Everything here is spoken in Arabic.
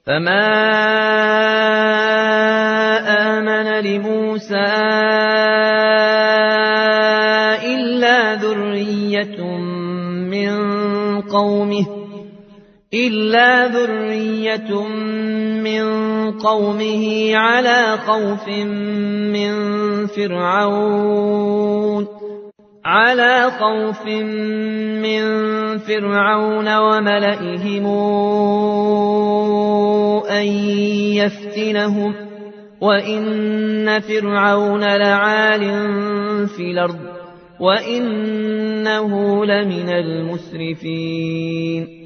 فما آمن لموسى إلا ذرية من قومه على خوف من فرعون وملئهم أن يفتنهم وإن فرعون لعال في الأرض وإنه لمن المسرفين